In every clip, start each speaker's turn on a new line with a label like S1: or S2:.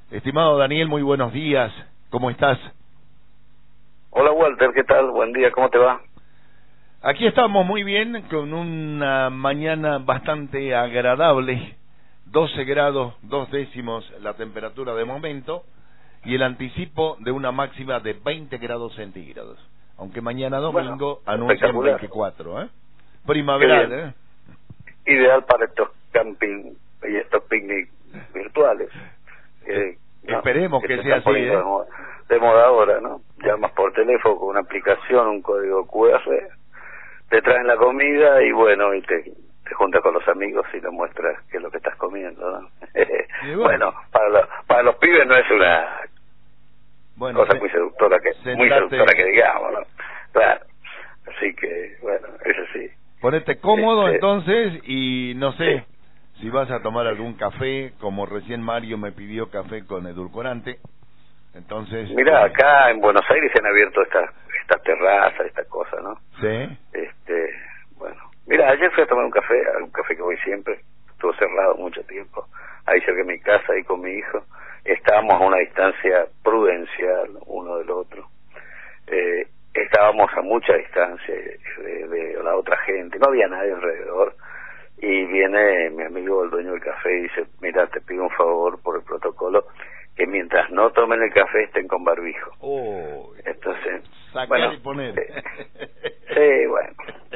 S1: Estimado Daniel, muy buenos días. ¿Cómo estás?
S2: Hola Walter, ¿qué tal? Buen día, ¿cómo te va?
S1: Aquí estamos muy bien, con una mañana bastante agradable. 12 grados, 2 décimos la temperatura de momento y el anticipo de una máxima de 20 grados centígrados. Aunque mañana domingo anuncian 24, ¿eh? Primaveral, ¿eh?
S2: Ideal para estos camping y estos picnic virtuales.
S1: Esperemos que
S2: se
S1: sea
S2: están
S1: así, ¿eh?
S2: de moda ahora, ¿no? Llamas por teléfono con una aplicación, un código QR, te traen la comida y bueno, y te juntas con los amigos y le muestras qué es lo que estás comiendo, ¿no? Bueno, para los pibes no es una cosa muy seductora que digamos, ¿no? Claro, así que bueno, eso sí.
S1: Ponete cómodo entonces y no sé si vas a tomar algún café, como recién Mario me pidió café con edulcorante. Entonces,
S2: mira, acá en Buenos Aires se han abierto estas terrazas, estas cosas, ¿no?
S1: Sí.
S2: Bueno, mira, ayer fui a tomar un café que voy siempre, estuvo cerrado mucho tiempo, ahí cerca de mi casa, ahí con mi hijo, estábamos a una distancia prudencial uno del otro, estábamos a mucha distancia de la otra gente, no había nadie alrededor, y viene mi amigo, el dueño del café, y dice, mira, te pido un favor por el protocolo, que mientras no tomen el café estén con barbijo. Entonces,
S1: sacar y poner.
S2: Sí, bueno.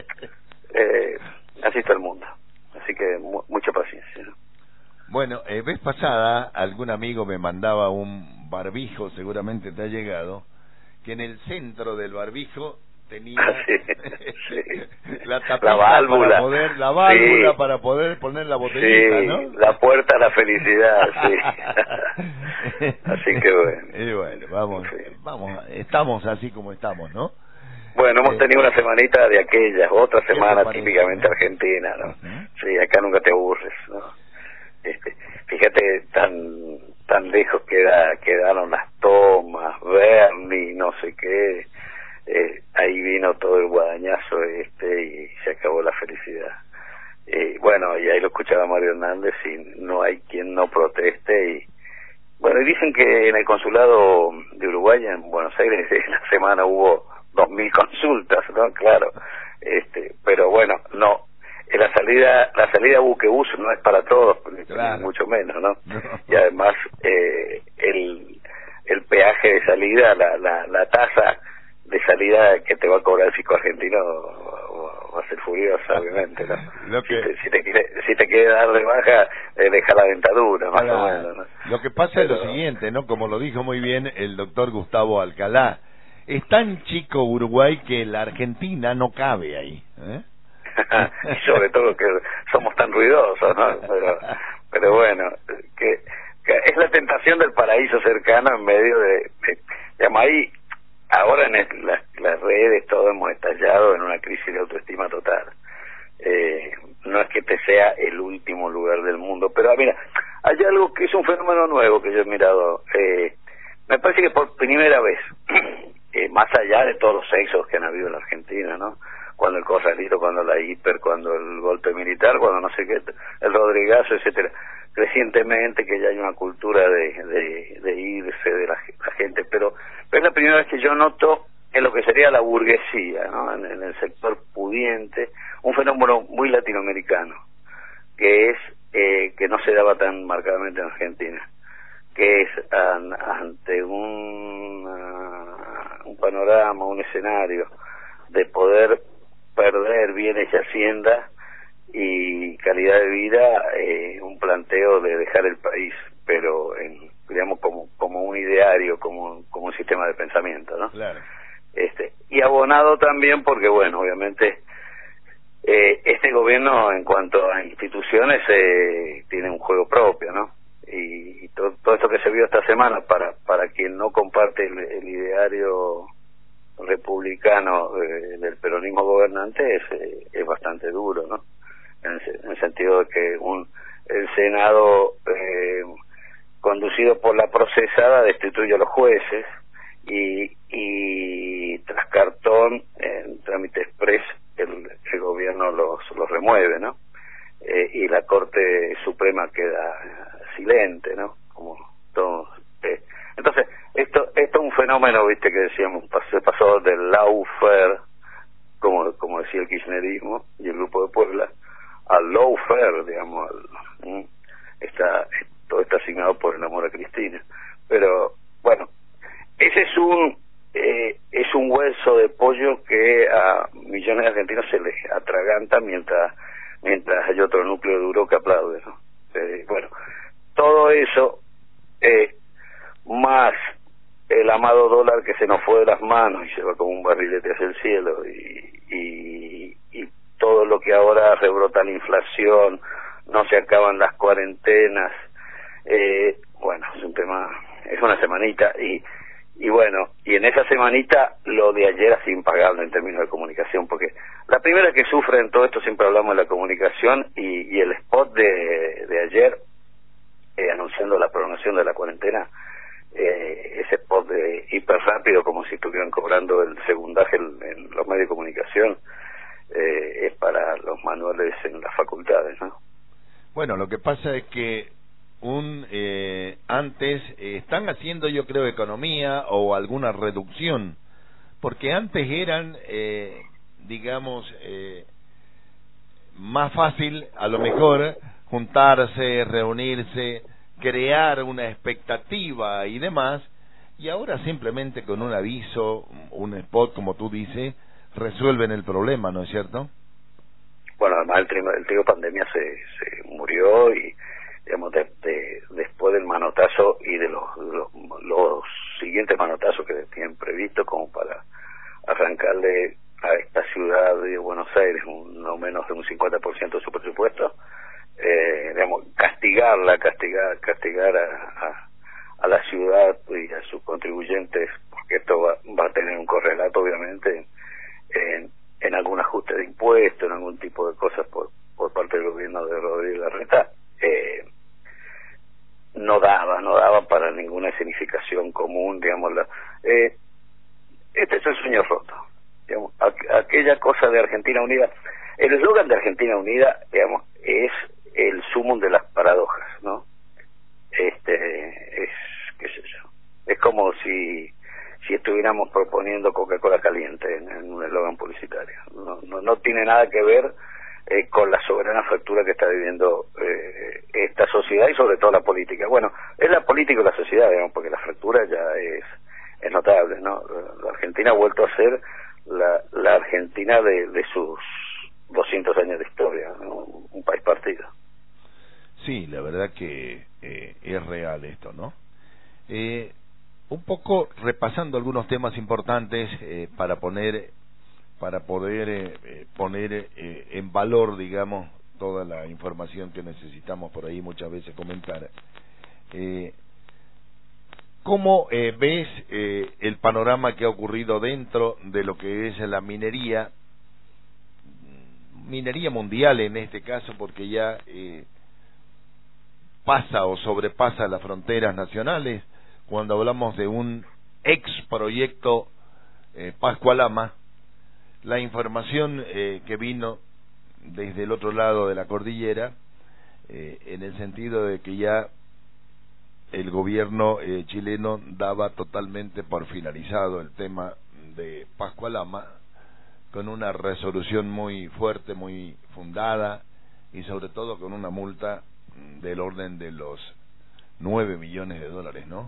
S2: Así está el mundo. Así que mucha paciencia, ¿no?
S1: Bueno, vez pasada algún amigo me mandaba un barbijo, seguramente te ha llegado, que en el centro del barbijo tenía la tapita, la válvula para poder poner la botellita, ¿no?
S2: La puerta a la felicidad, sí. Así que bueno.
S1: Y bueno, vamos, estamos así como estamos, ¿no?
S2: Bueno, hemos tenido una semanita de aquellas, otra semana típicamente argentina, ¿no? Sí, acá nunca te aburres, ¿no? Fíjate tan lejos quedaron las tomas, Bernie, no sé qué. Ahí vino todo el guadañazo y se acabó la felicidad. Bueno, y ahí lo escuchaba Mario Hernández y no hay quien no proteste y bueno, y dicen que en el consulado de Uruguay en Buenos Aires la semana hubo 2000 consultas, ¿no? Claro, pero bueno, no, la salida buquebús no es para todos, claro, ni mucho menos, ¿no? Y además el peaje de salida, la tasa de salida que te va a cobrar el fisco argentino va a ser furiosa, obviamente, ¿no? Si te quiere dar de baja, deja la dentadura, más o menos, ¿no?
S1: Lo que pasa es lo siguiente, ¿no? Como lo dijo muy bien el doctor Gustavo Alcalá, es tan chico Uruguay que la Argentina no cabe ahí, ¿eh?
S2: Y sobre todo que somos tan ruidosos, ¿no? Pero bueno, que es la tentación del paraíso cercano en medio digamos, ahí ahora en las redes todo hemos estallado en una crisis de autoestima total. No es que te sea el último lugar del mundo, pero mira, hay algo que es un fenómeno nuevo que yo he mirado, me parece que por primera vez, más allá de todos los éxodos que han habido en la Argentina, ¿no? Cuando el Corralito, cuando la hiper, cuando el golpe militar, cuando no sé qué, el Rodrigazo, etcétera, recientemente que ya hay una cultura de irse de la gente, pero es la primera vez que yo noto en lo que sería la burguesía, ¿no? En el sector pudiente, un fenómeno muy latinoamericano, que es que no se daba tan marcadamente en Argentina, que es ante un panorama, un escenario de poder perder bienes y hacienda y calidad de vida, un planteo de dejar el país, pero digamos como un ideario, como un sistema de pensamiento, ¿no?
S1: Claro.
S2: Y abonado también porque, bueno, obviamente este gobierno en cuanto a instituciones tiene un juego propio, ¿no? Y todo esto que se vio esta semana para quien no comparte el ideario republicano del peronismo gobernante es bastante duro, ¿no? En el sentido de que el Senado conducido por la procesada destituye a los jueces y tras cartón en trámite express el gobierno los remueve, ¿no? Y la Corte Suprema queda silente, ¿no? Como fenómeno, viste, que decíamos, se pasó del lawfare, como decía el kirchnerismo y el Grupo de Puebla, al lawfare, digamos, todo está asignado por el amor a Cristina. Pero bueno, ese es un hueso de pollo que a millones de argentinos se les atraganta mientras hay otro núcleo duro que aplaude, ¿no? Bueno, todo eso, más el amado dólar que se nos fue de las manos y se va como un barrilete hacia el cielo, y todo lo que ahora rebrota la inflación, no se acaban las cuarentenas, bueno, es un tema, es una semanita, y bueno, y en esa semanita lo de ayer es impagable en términos de comunicación, porque la primera que sufre en todo esto, siempre hablamos de la comunicación, y el spot de ayer, anunciando la prolongación de la cuarentena, ese spot de hiper rápido, como si estuvieran cobrando el segundaje en los medios de comunicación, es para los manuales en las facultades, ¿no?
S1: Bueno, lo que pasa es que antes están haciendo, yo creo, economía o alguna reducción, porque antes eran, digamos, más fácil, a lo mejor, juntarse, reunirse, crear una expectativa y demás, y ahora simplemente con un aviso, un spot, como tú dices, resuelven el problema, ¿no es cierto?
S2: Bueno, además el trío pandemia se murió, y digamos después del manotazo y de los siguientes manotazos que tienen previsto como para arrancarle a esta ciudad de Buenos Aires no menos de un 50% de su presupuesto, digamos, castigar a la ciudad y a sus contribuyentes, porque esto va a tener un correlato obviamente en algún ajuste de impuestos, en algún tipo de cosas por parte del gobierno de Rodríguez Larreta. No daba para ninguna escenificación común, digamos. Este es el sueño roto, digamos, aquella cosa de Argentina Unida. El eslogan de Argentina Unida, digamos, es el sumum de las paradojas, ¿no? Es, qué sé yo, es como si estuviéramos proponiendo Coca-Cola caliente en un eslogan publicitario. No tiene nada que ver con la soberana fractura que está viviendo esta sociedad, y sobre todo la política. Bueno, es la política y la sociedad, digamos, porque la fractura ya es notable, ¿no? La Argentina ha vuelto a ser la Argentina de sus 200 años de historia, ¿no? Un país partido.
S1: Sí, la verdad que es real esto, ¿no? Un poco repasando algunos temas importantes para poder poner en valor, digamos, toda la información que necesitamos por ahí muchas veces comentar. ¿Cómo ves el panorama que ha ocurrido dentro de lo que es la minería mundial en este caso, porque ya pasa o sobrepasa las fronteras nacionales, cuando hablamos de un ex proyecto Pascualama? La información que vino desde el otro lado de la cordillera, en el sentido de que ya el gobierno chileno daba totalmente por finalizado el tema de Pascualama, con una resolución muy fuerte, muy fundada, y sobre todo con una multa del orden de los 9 millones de dólares, ¿no?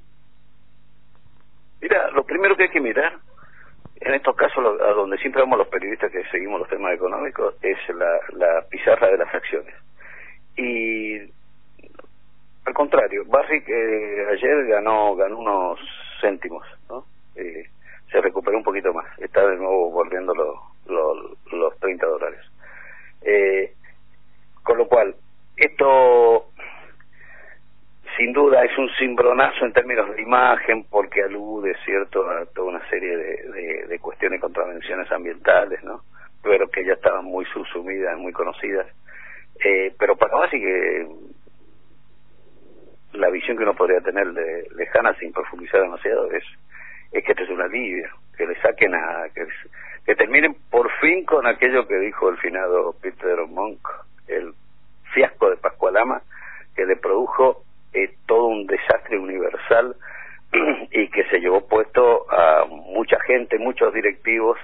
S2: Mira, lo primero que hay que mirar en estos casos, a donde siempre vamos los periodistas que seguimos los temas económicos, es la pizarra de las acciones. Y al contrario, Barrick ayer ganó unos céntimos, ¿no? Se recuperó un poquito más, está de nuevo volviendo los $30. Con lo cual, esto sin duda es un cimbronazo en términos de imagen, porque alude, cierto, a toda una serie de cuestiones, contravenciones ambientales, ¿no? Pero que ya estaban muy subsumidas, muy conocidas. Pero para más, y que la visión que uno podría tener lejana, sin profundizar demasiado, es que esto es un alivio, que le saquen que terminen por fin con aquello que dijo el finado Peter Monk, el fiasco de Pascualama, que le produjo todo un desastre universal y que se llevó puesto a mucha gente, muchos directivos,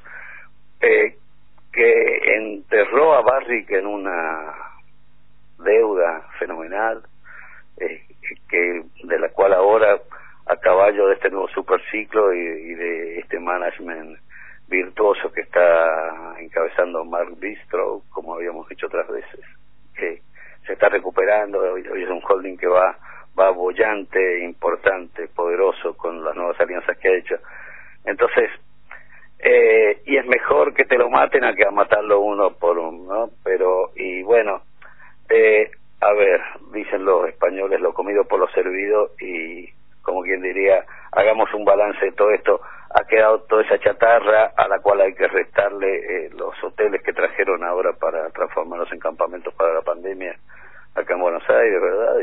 S2: que enterró a Barrick en una deuda fenomenal, que de la cual ahora, a caballo de este nuevo superciclo y de este management virtuoso que está encabezando Mark Bistro, como habíamos dicho otras veces, que se está recuperando. Hoy es un holding que va bollante, importante, poderoso, con las nuevas alianzas que ha hecho. Entonces, y es mejor que te lo maten a que a matarlo uno por uno, ¿no? Pero, y bueno, a ver, dicen los españoles, lo comido por lo servido, y como quien diría, hagamos un balance de todo esto. Ha quedado toda esa chatarra a la cual hay que restarle los hoteles que trajeron ahora para transformarlos en campamentos para la pandemia acá en Buenos Aires, ¿verdad?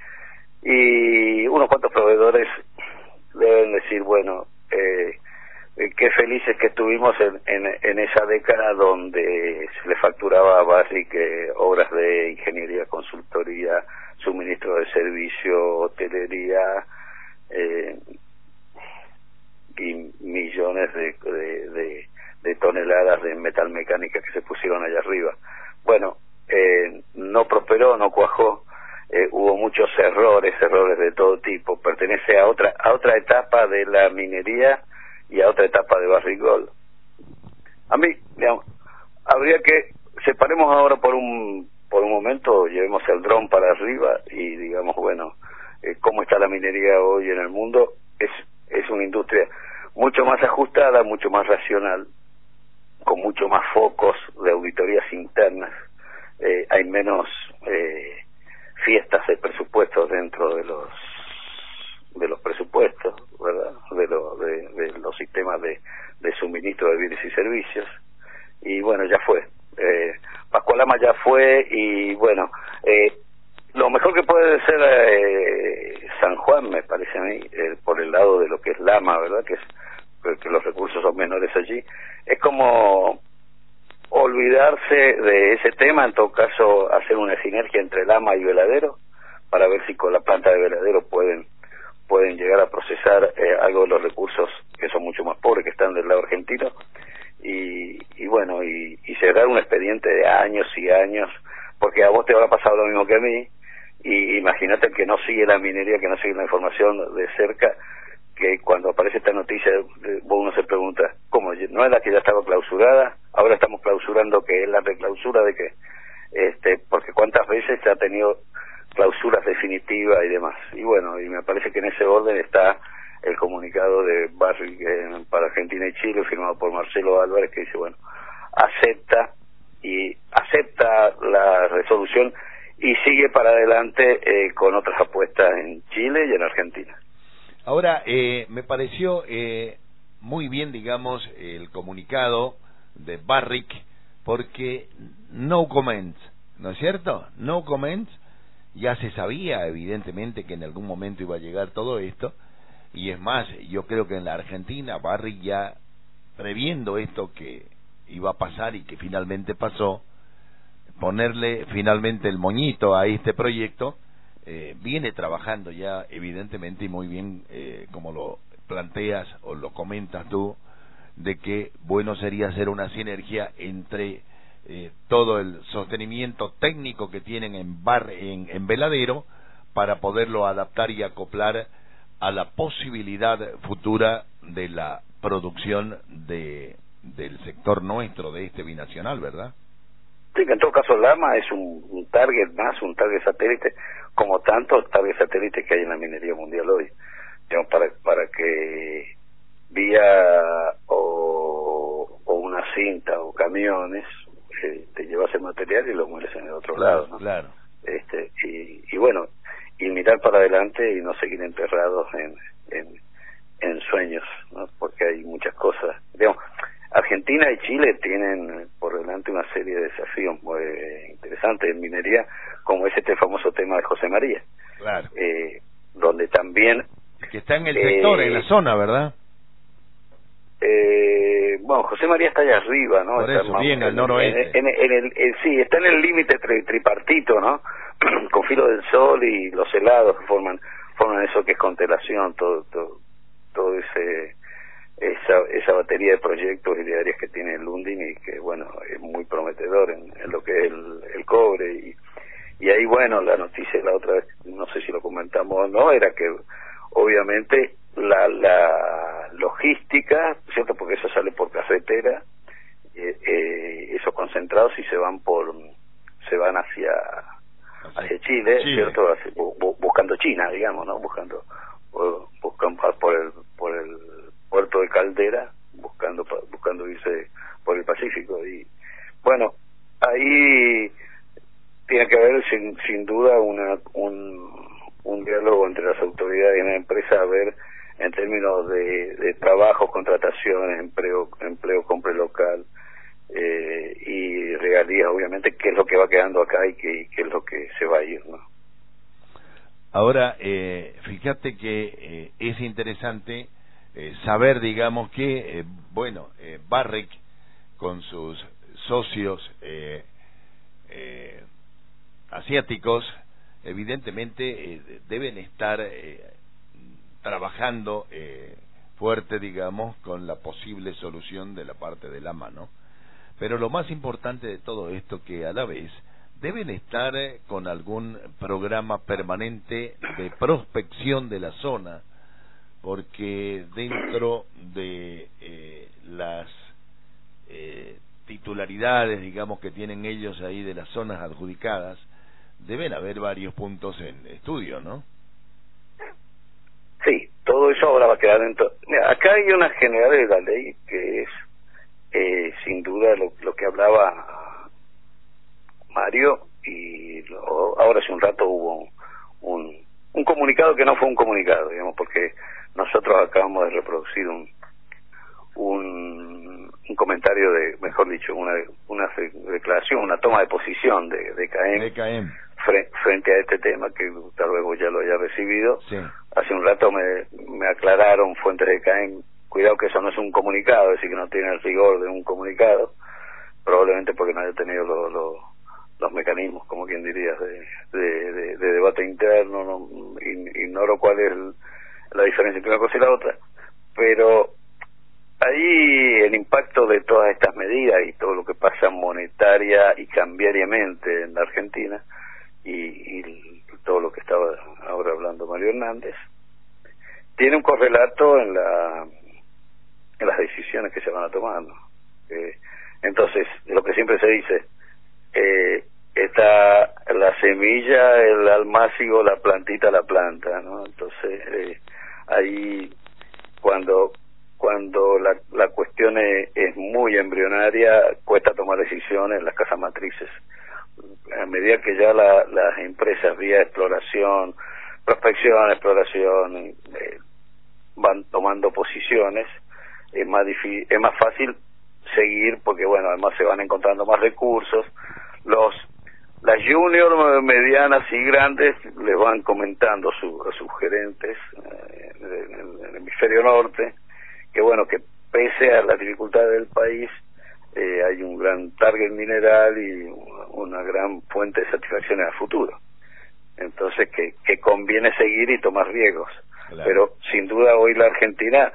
S2: Y unos cuantos proveedores deben decir, bueno, qué felices que estuvimos en esa década donde se le facturaba a Barrick obras de ingeniería, consultoría, suministro de servicio, hotelería, y millones de toneladas de metalmecánica que se pusieron allá arriba. Bueno, no prosperó, no cuajó, hubo muchos errores de todo tipo. Pertenece a otra etapa de la minería y a otra etapa de Barrick Gold. A mí, digamos, habría que separemos ahora por un momento, llevemos el dron para arriba y digamos, bueno, cómo está la minería hoy en el mundo. Es una industria mucho más ajustada, mucho más racional, con mucho más focos de auditorías internas. Hay menos fiestas de presupuestos dentro de los presupuestos, ¿verdad? De los sistemas de suministro de bienes y servicios. Y bueno, ya fue. Pascualama ya fue, y bueno, lo mejor que puede ser San Juan, me parece a mí, por el lado de lo que es Lama, ¿verdad? Que los recursos son menores allí. Es como olvidarse de ese tema, en todo caso hacer una sinergia entre Lama y Veladero, para ver si con la planta de Veladero pueden llegar a procesar algo de los recursos que son mucho más pobres, que están del lado argentino, y bueno, y cerrar un expediente de años y años, porque a vos te habrá pasado lo mismo que a mí. Y imagínate que no sigue la minería, que no sigue la información de cerca, que cuando aparece esta noticia uno se pregunta, ¿cómo? ¿No es la que ya estaba clausurada? Ahora estamos clausurando, que es la reclausura de que, porque cuántas veces se ha tenido clausuras definitivas y demás. Y bueno, y me parece que en ese orden está el comunicado de Barrick para Argentina y Chile, firmado por Marcelo Álvarez, que dice, bueno, acepta la resolución y sigue para adelante con otras apuestas en Chile y en Argentina.
S1: Ahora, me pareció muy bien, digamos, el comunicado de Barrick, porque no comments, ¿no es cierto? No comments, ya se sabía evidentemente que en algún momento iba a llegar todo esto, y es más, yo creo que en la Argentina Barrick, ya previendo esto que iba a pasar y que finalmente pasó, ponerle finalmente el moñito a este proyecto, viene trabajando ya evidentemente, y muy bien, como lo planteas o lo comentas tú, de que bueno sería hacer una sinergia entre todo el sostenimiento técnico que tienen en Veladero, para poderlo adaptar y acoplar a la posibilidad futura de la producción del sector nuestro, de este binacional, ¿verdad?
S2: Sí, que en todo caso Lama es un target más, un target satélite, como tantos target satélites que hay en la minería mundial hoy. Digamos, para que vía o una cinta o camiones te llevas el material y lo mueres en el otro lado, ¿no?
S1: Claro.
S2: Y bueno, y mirar para adelante y no seguir enterrados en sueños, ¿no? Porque hay muchas cosas. Digamos, Argentina y Chile tienen por delante una serie de desafíos muy interesantes en minería, como es este famoso tema de José María.
S1: Claro.
S2: Donde también...
S1: Que está en el sector, en la zona, ¿verdad?
S2: Bueno, José María está allá arriba, ¿no?
S1: Por
S2: está
S1: eso, bien, al noroeste.
S2: Sí, está en el límite tripartito, ¿no? Con Filo del Sol y los helados que forman eso que es constelación, todo esa batería de proyectos y de áreas que tiene el Lundin, y que bueno, es muy prometedor en lo que es el cobre. Y ahí, bueno, la noticia la otra vez, no sé si lo comentamos o no, era que obviamente la logística, ¿cierto? Porque eso sale por carretera, esos concentrados sí se van hacia Chile, ¿cierto? Buscando China, digamos, ¿no? Buscan por el puerto de Caldera, buscando irse por el Pacífico. Y bueno, ahí tiene que haber sin duda un diálogo entre las autoridades y la empresa, a ver en términos de trabajo, contrataciones, empleo, compra local, y regalías, obviamente, qué es lo que va quedando acá y qué es lo que se va a ir, ¿no?
S1: Ahora, fíjate que es interesante saber, digamos, que Barrick con sus socios asiáticos evidentemente deben estar trabajando fuerte, digamos, con la posible solución de la parte del AMA, ¿no? Pero lo más importante de todo esto, que a la vez deben estar con algún programa permanente de prospección de la zona, porque dentro de las titularidades, digamos, que tienen ellos ahí de las zonas adjudicadas, deben haber varios puntos en estudio, ¿no?
S2: Sí, todo eso ahora va a quedar dentro. Mira, acá hay una general de la ley que es sin duda lo que hablaba Mario, y ahora hace un rato hubo un comunicado que no fue un comunicado, digamos, porque nosotros acabamos de reproducir un comentario mejor dicho, una declaración, una toma de posición de CAEM frente a este tema, que tal vez vos ya lo hayas recibido.
S1: Sí.
S2: Hace un rato me aclararon fuentes de CAEM, cuidado que eso no es un comunicado, es decir, que no tiene el rigor de un comunicado, probablemente porque no haya tenido los mecanismos, como quien diría, de debate interno. No, ignoro cuál es la diferencia entre una cosa y la otra, pero ahí el impacto de todas estas medidas y todo lo que pasa monetaria y cambiariamente en la Argentina, y todo lo que estaba ahora hablando Mario Hernández, tiene un correlato en las decisiones que se van a tomar, ¿no? Entonces, lo que siempre se dice, está la semilla, el almácigo, la plantita, la planta, ¿no? Entonces, ahí cuando la cuestión es muy embrionaria, cuesta tomar decisiones en las casas matrices. A medida que ya las empresas vía exploración, prospección, van tomando posiciones, es más fácil seguir, porque bueno, además se van encontrando más recursos. Las juniors, medianas y grandes les van comentando a sus gerentes en el hemisferio norte que bueno, que pese a las dificultades del país, hay un gran target mineral y una gran fuente de satisfacción en el futuro. Entonces que conviene seguir y tomar riesgos. Claro. Pero sin duda hoy la Argentina,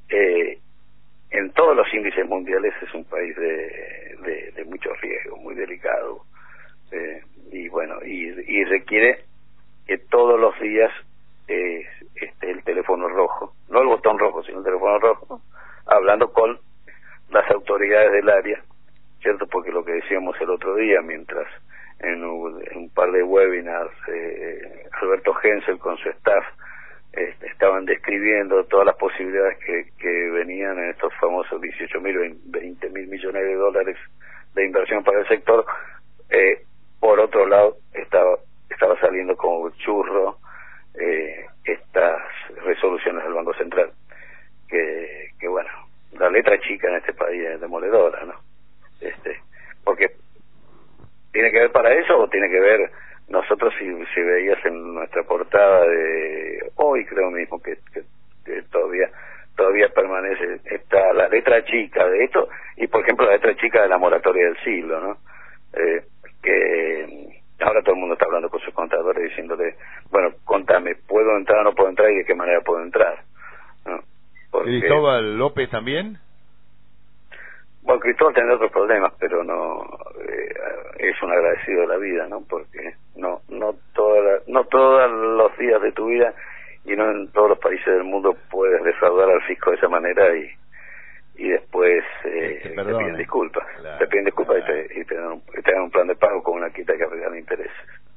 S2: en todos los índices mundiales, es un país de mucho riesgo, muy delicado, y bueno, y requiere que todos los días esté el teléfono rojo, no el botón rojo, sino el teléfono rojo, hablando con las autoridades del área, ¿cierto? Porque lo que decíamos el otro día, mientras en un par de webinars Alberto Hensel con su staff estaban describiendo todas las posibilidades que venían en estos famosos 18.000, 20.000 millones de dólares de inversión para el sector, por otro lado estaba saliendo como churro estas resoluciones del Banco Central, que bueno, la letra chica en este país es demoledora, ¿no? Porque ¿tiene que ver para eso o tiene que ver? Nosotros, si veías en nuestra portada de hoy, creo mismo que todavía permanece, está la letra chica de esto, y por ejemplo la letra chica de la moratoria del siglo, ¿no? Que ahora todo el mundo está hablando con sus contadores diciéndole, bueno, contame, ¿puedo entrar o no puedo entrar y de qué manera puedo entrar? ¿No?
S1: ¿Cristóbal López también?
S2: Bueno, Cristóbal tiene otros problemas, pero no es un agradecido de la vida, ¿no? Porque no todos los días de tu vida y no en todos los países del mundo puedes defraudar al fisco de esa manera y después te piden disculpas.
S1: Claro,
S2: te piden disculpas y te dan un plan de pago con una quita que arregla intereses.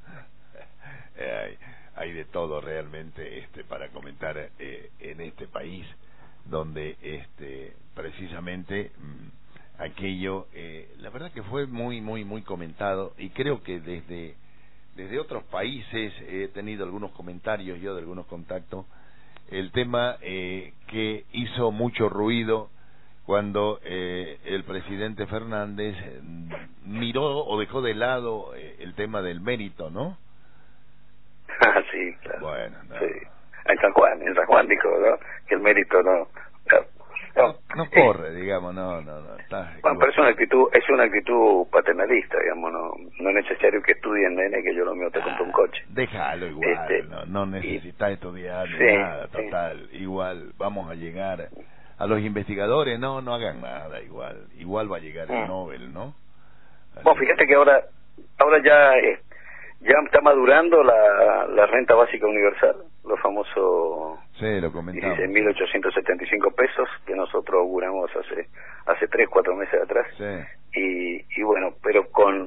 S1: Hay de todo realmente para comentar en este país donde precisamente aquello la verdad que fue muy comentado, y creo que desde otros países he tenido algunos comentarios yo de algunos contactos, el tema que hizo mucho ruido cuando el presidente Fernández miró o dejó de lado el tema del mérito, ¿no?
S2: Sí, claro.
S1: Bueno, no.
S2: Sí. En San Juan dijo, ¿no? Que el mérito no
S1: corre, digamos, no está.
S2: Bueno, pero es una actitud paternalista, digamos, no es necesario que estudien, nene, que yo lo mío te compro un coche.
S1: Déjalo igual, no necesitas estudiar ni nada, total, igual vamos a llegar a los investigadores, no hagan nada, igual va a llegar el Nobel, ¿no?
S2: Bueno, fíjate que ahora ya está madurando la renta básica universal, los famosos
S1: lo comentamos,
S2: 16.875 pesos que nosotros auguramos hace 3-4 meses atrás. Y bueno, pero con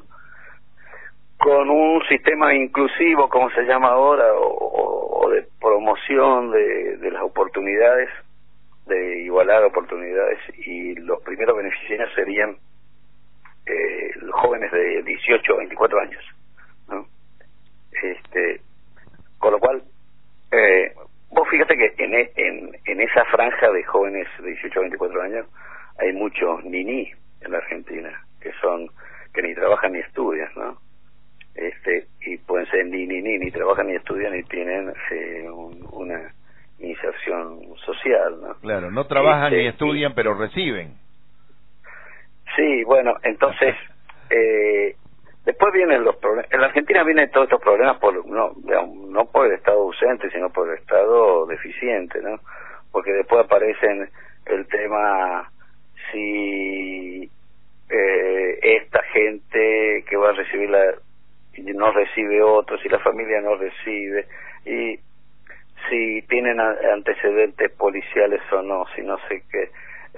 S2: un sistema inclusivo, como se llama ahora, o de promoción de las oportunidades, de igualar oportunidades, y los primeros beneficiarios serían los jóvenes de 18 a 24 años, ¿no? Con lo cual vos fíjate que en esa franja de jóvenes de 18 a 24 años hay muchos niní en la Argentina que ni trabajan ni estudian, ¿no? Y pueden ser ni trabajan ni estudian y tienen una inserción social, ¿no?
S1: Claro, no trabajan ni estudian, pero reciben.
S2: Sí, bueno, entonces después vienen los problemas. En la Argentina vienen todos estos problemas no por el Estado ausente, sino por el Estado deficiente, ¿no? Porque después aparecen el tema si esta gente que va a recibir no recibe otro, si la familia no recibe, y si tienen antecedentes policiales o no, si no sé qué.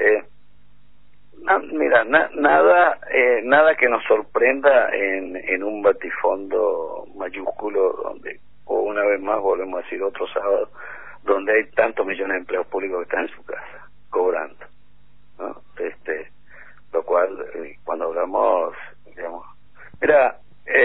S2: Mira, nada que nos sorprenda en un batifondo mayúsculo donde, o una vez más volvemos a decir otro sábado, donde hay tantos millones de empleados públicos que están en su casa cobrando, ¿no? Lo cual cuando hablamos, digamos, mira,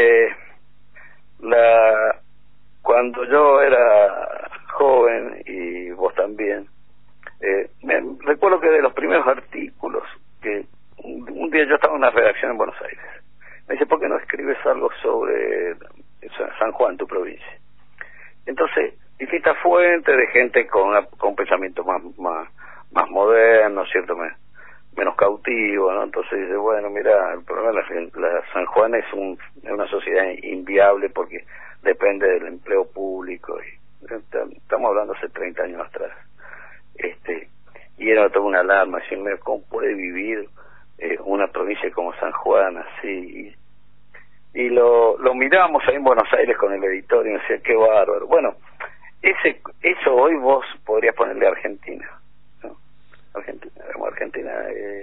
S2: cuando yo era joven y vos también, me recuerdo que de los primeros artículos que un día yo estaba en una redacción en Buenos Aires, me dice, ¿por qué no escribes algo sobre San Juan, tu provincia? Entonces, distintas fuentes de gente con pensamiento más moderno, ¿cierto? Menos cautivo, ¿no? Entonces dice, bueno, mira, el problema de la San Juan es una sociedad inviable porque depende del empleo público, y estamos hablando hace 30 años atrás. Y era toda una alarma, decirme, ¿cómo puede vivir una provincia como San Juan así? Y lo mirábamos ahí en Buenos Aires con el editor y me decía, qué bárbaro. Bueno, eso hoy vos podrías ponerle a Argentina, ¿no? Argentina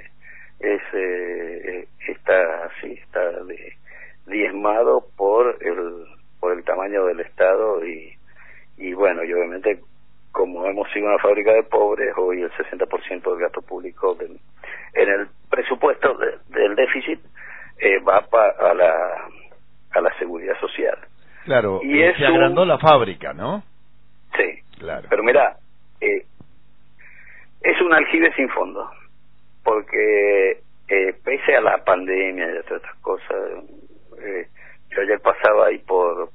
S2: está diezmado por el tamaño del Estado y bueno, y obviamente como hemos sido una fábrica de pobres, hoy el 60% del gasto público en el presupuesto del déficit va a la seguridad social.
S1: Claro, y se agrandó la fábrica, ¿no?
S2: Sí,
S1: claro.
S2: Pero mira, es un aljibe sin fondo, porque pese a la pandemia y a todas estas cosas, yo ayer pasaba ahí por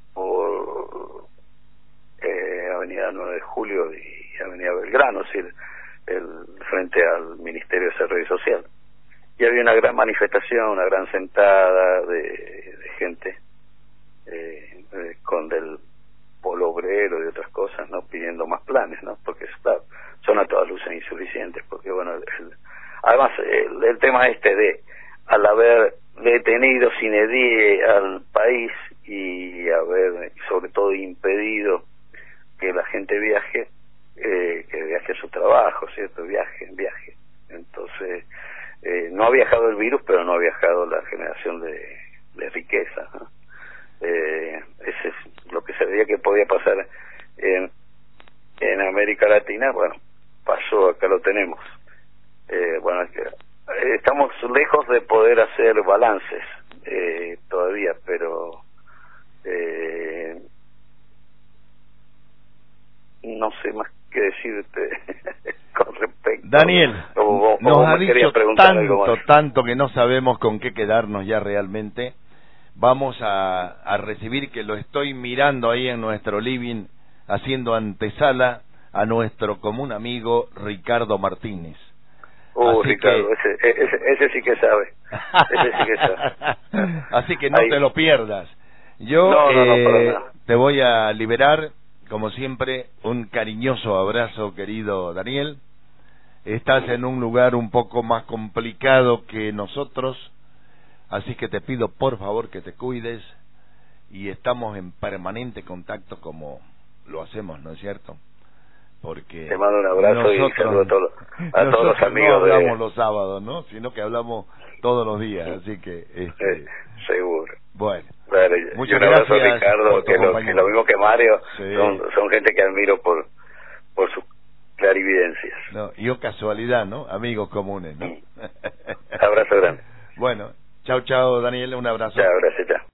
S2: Avenida 9 de Julio y Avenida Belgrano, es decir, frente al Ministerio de Desarrollo Social, y había una gran manifestación, una gran sentada de gente con del polo obrero y otras cosas, no pidiendo más planes, no, porque claro, son a todas luces insuficientes, Además, el tema de, al haber detenido sine die al país y haber, sobre todo, impedido que la gente viaje, que viaje a su trabajo, ¿cierto? Viaje. Entonces, no ha viajado el virus, pero no ha viajado la generación de riqueza, ¿no? Ese es lo que se veía que podía pasar en América Latina. Bueno, pasó, acá lo tenemos. Bueno, estamos lejos de poder hacer balances todavía, pero no sé más que decirte con respecto.
S1: Daniel, nos ha dicho
S2: tanto
S1: tanto que no sabemos con qué quedarnos ya realmente. Vamos a recibir, que lo estoy mirando ahí en nuestro living, haciendo antesala a nuestro común amigo Ricardo Martínez.
S2: Ricardo, ese sí que sabe. Ese sí que sabe.
S1: Así que no
S2: ahí
S1: te lo pierdas. Yo
S2: no, para nada.
S1: Te voy a liberar, como siempre, un cariñoso abrazo, querido Daniel. Estás en un lugar un poco más complicado que nosotros, así que te pido por favor que te cuides, y estamos en permanente contacto como lo hacemos, ¿no es cierto? Porque
S2: te mando un abrazo y saludo a todos los amigos.
S1: No hablamos los sábados, ¿no? Sino que hablamos todos los días, así que
S2: seguro.
S1: Bueno,
S2: vale,
S1: muchas
S2: un abrazo,
S1: gracias,
S2: Ricardo, que lo mismo que Mario.
S1: Sí.
S2: Son gente que admiro por sus clarividencias.
S1: No, yo casualidad, ¿no? Amigos comunes, ¿no?
S2: Abrazo grande.
S1: Bueno, chao, Daniel, un abrazo.
S2: Chao, gracias, chao.